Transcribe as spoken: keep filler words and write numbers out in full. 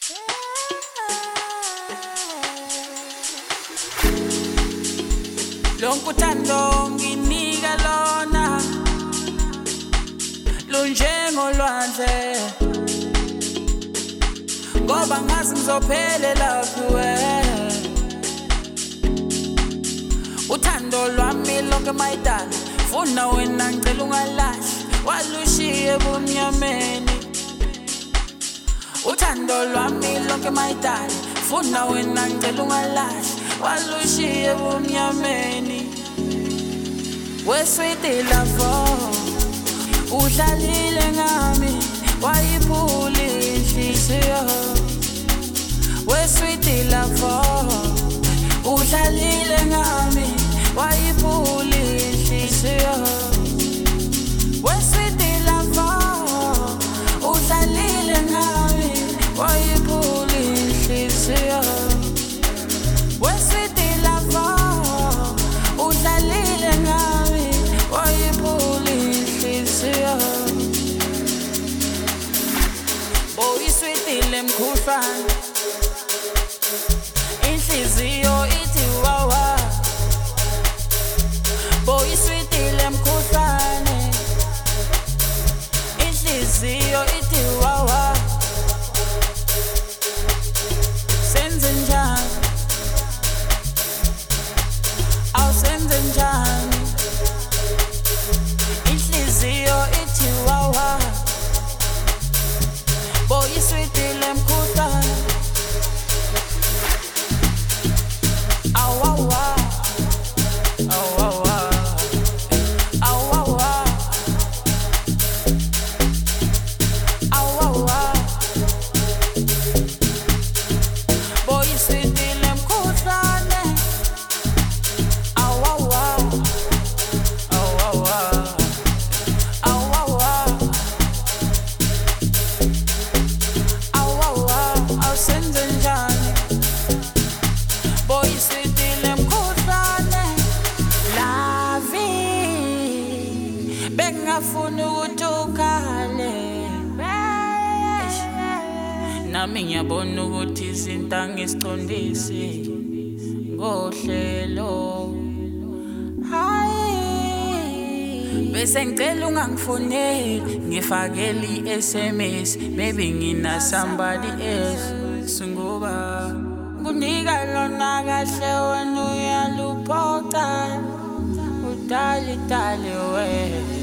Lonke uthando nginika lona lunjengolwandle ngoba ngazi ngizophelela kuwe. Uthando lwami lonke mayidala funa wena ngicela ungalahli walushiye ebumnyameni. Uthando lwami lonke mayidala funa wena ngicela ungalahli walushiye ebumnyameni. We sweet love udlalile ngami wayiphula inhliziyo. We sweet love udlalile ngami wayiphula inhliziyo. We sweet love udlalile ngami wayiphula inhliziyo. We sweet love udlalile ngami wayiphula inhliziyo. Boy sweet lemkhuhlwane inhliziyo ithi wawa. Boy sweet lemkhuhlwane inhliziyo ithi wawa. Senze njani awusenze njani inhliziyo ithi wawa. Boy sweet lemkhuhlwane awawa awawa awawa awawa. Boy sweet lemkhuhlwane awawa awawa awawa awawa awusenze njani. Boy sweet lemkhuhlwane lavi bengafuna ukuthi ukhale nami ngiyabona ukuthi izinto angisicondisi ngohlelo. Hayi bese ngicela ungangifoneli ngifakele i-S M S maybe ngina somebody else ngoba kunika lona kahle wena uyaluphoxa udali dali we.